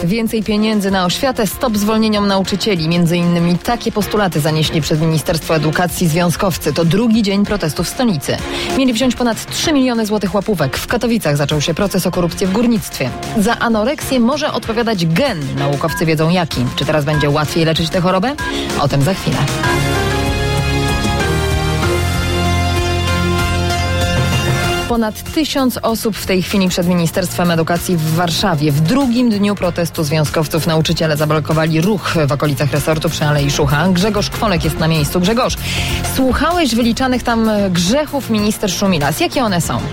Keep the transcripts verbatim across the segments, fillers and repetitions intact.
Więcej pieniędzy na oświatę, stop zwolnieniom nauczycieli. Między innymi takie postulaty zanieśli przed Ministerstwo Edukacji związkowcy. To drugi dzień protestów w stolicy. Mieli wziąć ponad trzy miliony złotych łapówek. W Katowicach zaczął się proces o korupcję w górnictwie. Za anoreksję może odpowiadać gen. Naukowcy wiedzą jaki. Czy teraz będzie łatwiej leczyć tę chorobę? O tym za chwilę. Ponad tysiąc osób w tej chwili przed Ministerstwem Edukacji w Warszawie. W drugim dniu protestu związkowców nauczyciele zablokowali ruch w okolicach resortu przy Alei Szucha. Grzegorz Kwolek jest na miejscu. Grzegorz, słuchałeś wyliczanych tam grzechów minister Szumilas. Jakie one są?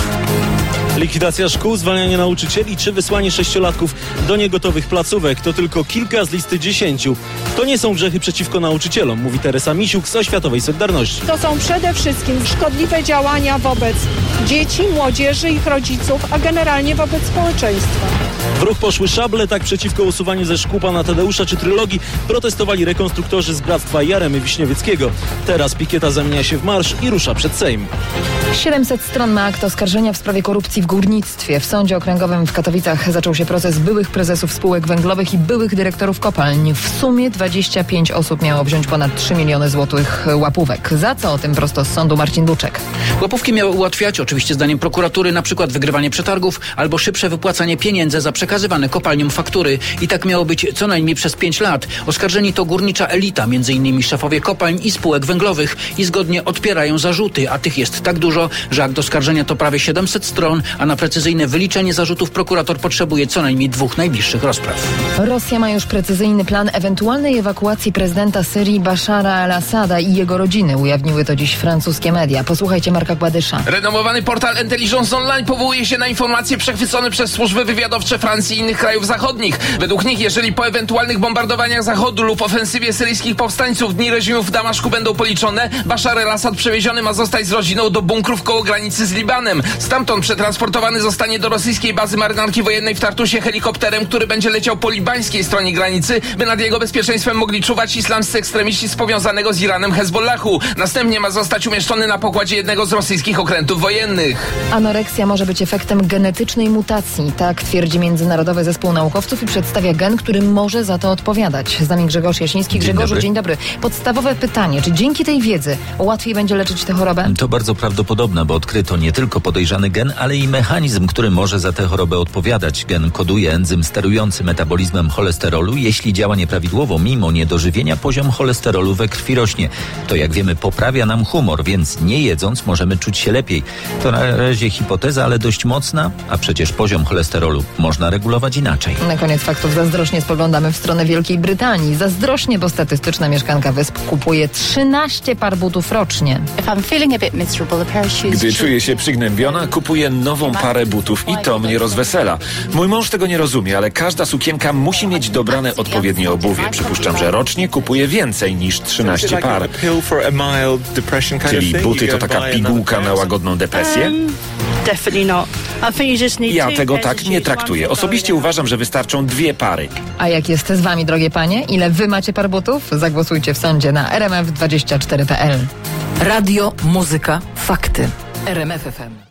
Likwidacja szkół, zwalnianie nauczycieli czy wysłanie sześciolatków do niegotowych placówek to tylko kilka z listy dziesięciu. To nie są grzechy przeciwko nauczycielom, mówi Teresa Misiuk z Oświatowej Solidarności. To są przede wszystkim szkodliwe działania wobec dzieci, młodzieży, ich rodziców, a generalnie wobec społeczeństwa. W ruch poszły szable, tak przeciwko usuwaniu ze szkół pana Tadeusza czy Trylogii protestowali rekonstruktorzy z Bractwa Jaremy Wiśniewieckiego. Teraz pikieta zamienia się w marsz i rusza przed Sejm. siedemset stron ma akt oskarżenia w sprawie korupcji w górnictwie. W Sądzie Okręgowym w Katowicach zaczął się proces byłych prezesów spółek węglowych i byłych dyrektorów kopalń. W sumie dwadzieścia pięć osób miało wziąć ponad trzy miliony złotych łapówek. Za co? O tym prosto z sądu Marcin Buczek. Łapówki miały ułatwiać, oczywiście zdaniem prokuratury, na przykład wygrywanie przetargów albo szybsze wypłacanie pieniędzy za przekazywane kopalniom faktury. I tak miało być co najmniej przez pięć lat. Oskarżeni to górnicza elita, między innymi szefowie kopalń i spółek węglowych i zgodnie odpierają zarzuty, a tych jest tak dużo, że akt oskarżenia to prawie siedemset stron, a na precyzyjne wyliczenie zarzutów prokurator potrzebuje co najmniej dwóch najbliższych rozpraw. Rosja ma już precyzyjny plan ewentualnej ewakuacji prezydenta Syrii Bashara al-Assada i jego rodziny. Ujawniły to dziś francuskie media. Posłuchajcie Marka Gładysza. Renomowany portal Intelligence Online powołuje się na informacje przechwycone przez służby wywiadowcze Francji i innych krajów zachodnich. Według nich, jeżeli po ewentualnych bombardowaniach Zachodu lub ofensywie syryjskich powstańców dni reżimu w Damaszku będą policzone, Bashar al-Assad przewieziony ma zostać z rodziną do bunkrów koło granicy z Libanem. Stamtąd przetransportowany zostanie do rosyjskiej bazy marynarki wojennej w Tartusie helikopterem, który będzie leciał po libańskiej stronie granicy, by nad jego bezpieczeństwem mogli czuwać islamscy ekstremiści z powiązanego z Iranem Hezbollahu. Następnie ma zostać umieszczony na pokładzie jednego z rosyjskich okrętów wojennych. Anoreksja może być efektem genetycznej mutacji. Tak twierdzi Międzynarodowy Zespół Naukowców i przedstawia gen, który może za to odpowiadać. Z nami Grzegorz Jasiński. Grzegorzu, dzień dobry. dzień dobry. Podstawowe pytanie, czy dzięki tej wiedzy łatwiej będzie leczyć tę chorobę? To bardzo prawdopodobne, bo odkryto nie tylko podejrzany gen, ale i mechanizm, który może za tę chorobę odpowiadać. Gen koduje enzym sterujący metabolizmem cholesterolu. Jeśli działa nieprawidłowo, mimo niedożywienia, poziom cholesterolu we krwi rośnie. To, jak wiemy, poprawia nam humor, więc nie jedząc możemy czuć się lepiej. To na razie hipoteza, ale dość mocna, a przecież poziom cholesterolu można regulować inaczej. Na koniec faktów zazdrośnie spoglądamy w stronę Wielkiej Brytanii. Zazdrośnie, bo statystyczna mieszkanka wysp kupuje trzynaście par butów rocznie. Gdy czuję się przygnębiona, kupuję nową parę butów i to mnie rozwesela. Mój mąż tego nie rozumie, ale każda sukienka musi mieć dobrane odpowiednie obuwie. Przypuszczam, że rocznie kupuje więcej niż trzynaście par. Czyli buty to taka pigułka na łagodną depresję? Ja tego tak nie traktuję. Osobiście uważam, że wystarczą dwie pary. A jak jest z wami, drogie panie? Ile wy macie par butów? Zagłosujcie w sądzie na r m f dwadzieścia cztery kropka p l. Radio, muzyka, fakty. R M F F M.